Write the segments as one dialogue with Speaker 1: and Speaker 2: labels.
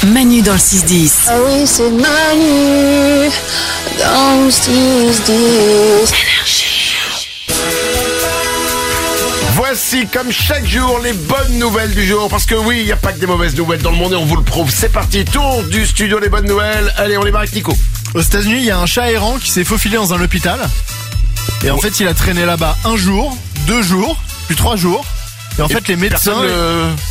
Speaker 1: Manu dans le 6-10.
Speaker 2: Ah oui, c'est Manu dans le 6-10.
Speaker 3: Voici comme chaque jour les bonnes nouvelles du jour. Parce que oui, il n'y a pas que des mauvaises nouvelles dans le monde et on vous le prouve. C'est parti, tour du studio des bonnes nouvelles. Allez, on démarre avec Nico.
Speaker 4: Aux États-Unis, il y a un chat errant qui s'est faufilé dans un hôpital. Et en fait, il a traîné là-bas 1 jour, 2 jours, puis 3 jours. Et en fait, les médecins... Quoi ?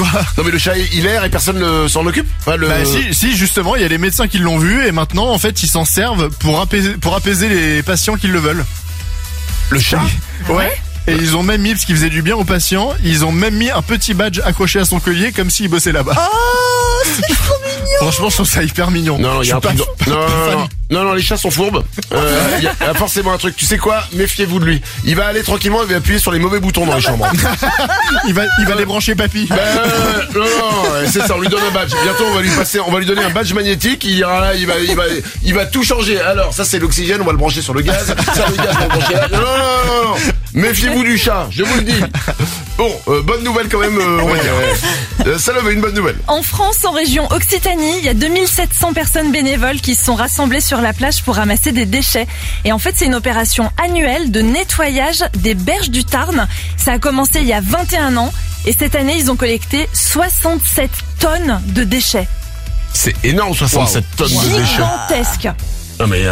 Speaker 3: Non mais le chat il erre et personne s'en occupe. Enfin,
Speaker 4: si, justement, il y a les médecins qui l'ont vu et maintenant, en fait, ils s'en servent pour apaiser les patients qui le veulent.
Speaker 3: Le chat ?
Speaker 4: Ouais. Et ils ont même mis, parce qu'il faisait du bien aux patients, ils ont même mis un petit badge accroché à son collier comme s'il bossait là-bas.
Speaker 5: Oh, c'est trop mignon.
Speaker 4: Franchement, je trouve ça hyper mignon.
Speaker 3: Non, il y a un truc. Non, les chats sont fourbes. Il y a forcément un truc. Tu sais quoi ? Méfiez-vous de lui. Il va aller tranquillement, il va appuyer sur les mauvais boutons dans les chambres.
Speaker 4: il va débrancher papy.
Speaker 3: Non, c'est ça. On lui donne un badge. Bientôt, on va lui donner un badge magnétique. Il ira là, il va tout changer. Alors, ça c'est l'oxygène. On va le brancher sur le gaz. Ça, le gaz, on va le brancher là. Non. Méfiez-vous du chat. Je vous le dis. Bon, bonne nouvelle quand même. On va dire. Salome, une bonne nouvelle.
Speaker 6: En France, en région Occitanie, il y a 2700 personnes bénévoles qui se sont rassemblées sur la plage pour ramasser des déchets. Et en fait, c'est une opération annuelle de nettoyage des berges du Tarn. Ça a commencé il y a 21 ans. Et cette année, ils ont collecté 67 tonnes de déchets.
Speaker 3: C'est énorme, 67 tonnes de déchets.
Speaker 6: Gigantesque.
Speaker 3: Non mais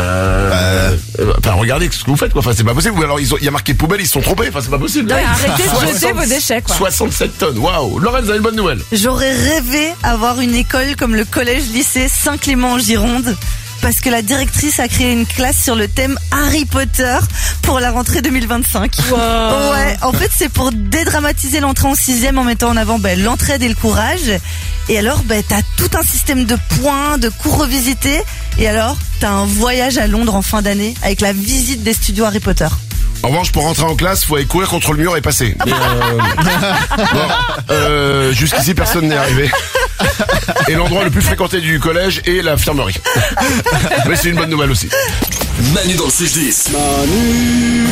Speaker 3: enfin regardez ce que vous faites quoi. Enfin c'est pas possible. Ou alors il y a marqué poubelle, ils se sont trompés. Enfin c'est pas possible.
Speaker 6: Ouais, arrêtez de jeter vos déchets quoi.
Speaker 3: 67 tonnes. Waouh. Laurent, vous avez une bonne nouvelle.
Speaker 5: J'aurais rêvé avoir une école comme le collège-lycée Saint-Clément en Gironde. Parce que la directrice a créé une classe sur le thème Harry Potter pour la rentrée 2025.
Speaker 6: Wow.
Speaker 5: Ouais, en fait c'est pour dédramatiser l'entrée en 6e en mettant en avant l'entraide et le courage. Et alors t'as tout un système de points, de cours revisités. Et alors t'as un voyage à Londres en fin d'année avec la visite des studios Harry Potter.
Speaker 3: En revanche, pour rentrer en classe, faut aller courir contre le mur et passer. Jusqu'ici, personne n'est arrivé. Et l'endroit le plus fréquenté du collège est l'infirmerie. Mais c'est une bonne nouvelle aussi.
Speaker 7: Manu dans le 6-10.
Speaker 2: Manu